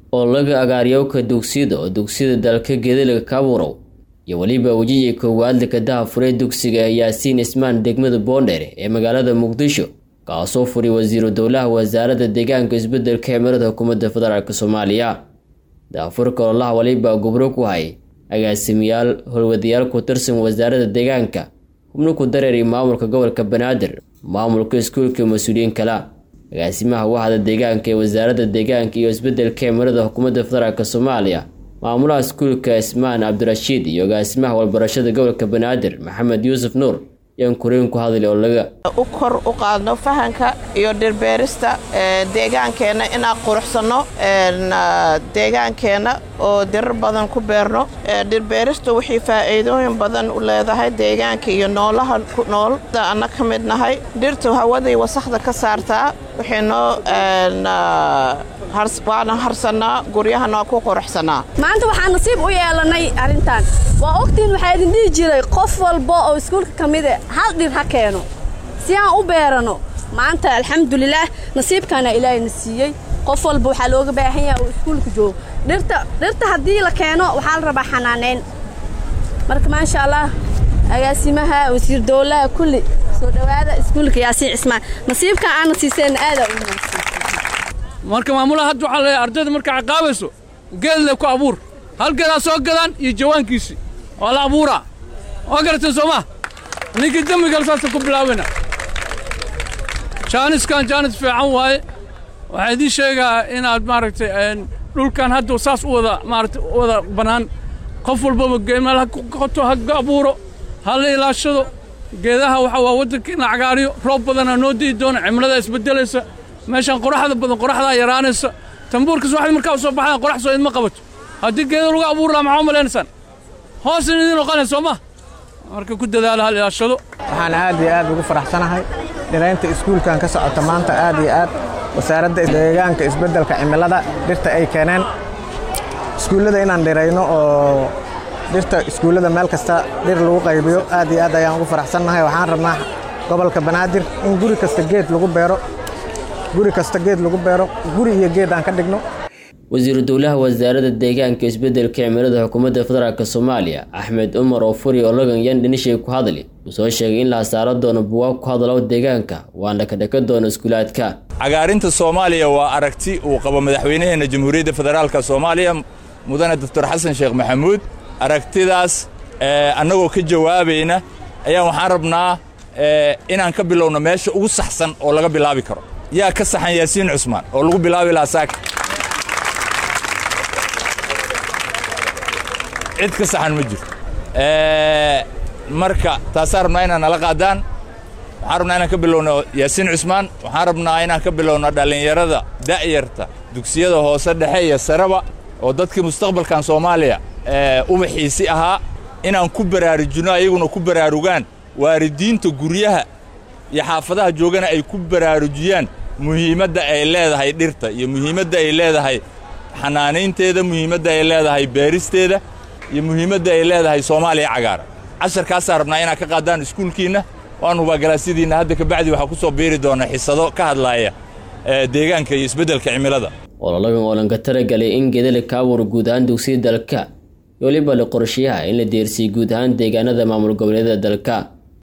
oo laga agaariyo ka dugsiyada dalka Geedalaga Kaburow iyo waliba wajiga koowaad ka dahafuray dugsiga Yaasiin Ismaan degmada Boondere ee magaalada Muqdisho kaasoo furay wasiirka dowladda wasaaradda deegaanka isbeddelka cimilada xukuumadda federaalka Soomaaliya daafurka Allah waliba gobro ku hay agaasimayaal howlwadayaal ku tirsan wasaaradda deegaanka xubno ku dareeray maamulka gobolka Banaadir maamulka iskuulka mas'uuliyiin kala agaasimaha waaxda deegaanka ee wasaaradda deegaanka iyo isbeddelka cimilada xukuumadda federaalka Soomaaliya maamulaha iskuulka Ismaan Abdirashiid iyo agaasimaha walbarashada gobolka Banaadir Maxamed Yuusuf Nuur yaan koreen ku hadlay oo laga kor u qaadno fahanka iyo dhirbeerista deegaankeena in aan quruxsano deegaankeena oo dhir badan ku beerno dhirbeerista waxay faa'iidooyin badan u leedahay deegaanka iyo noolaha ku nool ana ka mid nahay dhirtu hawada iyo wasakhda ka saartaa waxayno waana harsanaa guryahana ku quruxsanaa maanta waxaan nasiib u yeelanay arintan waa ogtiin waxa idin dhigi jiray qof walba oo iskuulka kamid ah hal dhir ha keeno si aan u beerano maanta alxamdulillah nasiibkana ilaahay nasiiyay qof walba waxa looga baahan yahay oo iskuulka joogo dhirta hadii la keeno waxa la rabaa xanaaneyn marka ma sha Allah agaasimaha wasiir dowladda kulli soo dhawaada iskuulka Yaasiin Ismaan nasiibka aan nasiiseen aad u wanaagsan marka maamulaha hadda waxa la ardayda marka caqaabayso geed la ku abuur hal geed soo gadan iyo jawaankiisi oo la abuura oo gartan Soomaa ninka damiga saas ku bilaabana jaanis fiican waaye waxa idin sheegaa in aad maaragtay dhulkan hadda saas u wada banaan qof walba geemal ku qoto ha abuuro hal ilaashado geedaha waxa waa wadanka in cagaariyo roob badan noo dii doona cimilada isbedelaysa meeshan qoraxda badan qoraxda yaraanaysa tambuurka subaxdii markaa soo baxaan qorax soo idma qabato hadii geedo lagu abuur la maxaa maleynsan hoos in idin noqonayso ma marka ku dadaal hal ilaashado waxaan aad ugu faraxsanahay dhiraynta iskuulkan ka socota maanta aad wasaaradda deegaanka isbeddelka cimilada dhirta ay keeneen iskuulada inaan dhirayno oo dhirta iskuulada meel kasta dhir lagu qaybiyo aad ayaan ugu faraxsanahay waxaan rabnaa gobolka Banaadir in guri kasta geed lagu beero guri iyo geed aan ka dhigno wasiirka dowladda wasaaradda deegaanka isbeddelka cimilada xukuumadda federaalka Soomaaliya Axmed Umar oo furi oo lagan yan dhinishay ku hadlay soo sheegay in la saaro doono buugaag ku hadlo deegaanka waana ka dhaka doono iskuulaadka cagaarinta Soomaaliya waa aragti uu qabo madaxweynaha Jamhuuriyadda Federaalka Soomaaliya mudane Dr. Xasan Sheekh Maxamuud aragtidaas annagoo ka jawaabayna ayaa waxaan rabnaa inaan ka bilowno meesha ugu saxsan oo laga bilaabi karo yaa ka saxan Yaasiin Ismaan oo lagu bilaabi lahaa saak cid ka saxan ma jiro marka taasaan rabnaa inaan nala qaadaan waxaan rabnaa inaan ka bilowno Yaasiin Ismaan waxaan rabnaa inaan ka bilowno dhalinyarada da'yarta dugsiyada hoose dhexe iyo saraba oo dadkii mustaqbalkan Soomaaliya ubaxiisi ahaa inaan ku baraarujino ayaguna ku baraarugaan waalidiinta guryaha iyo xaafadaha joogana ay ku baraarujiyaan muhiimadda ay leedahay dhirta iyo muhiimadda ay leedahay xanaaneynteeda muhiimadda ay leedahay beeristeeda iyo muhiimadda ay leedahay Soomaaliya cagaar casharkaas rabnaa inaan ka qaadaan iskuulkiina waan huba galaasidiina hadda ka bacdi waxa ku soo beeri doona xisado ka hadlaaya deegaanka iyo isbeddelka cimilada oo ka talagalay in Geedalaga Kaburow guud ahaan dugsiyada dalka iyo waliba qorshayaha in la deersii guud ahaan deegaanada maamul goboleedyada dalka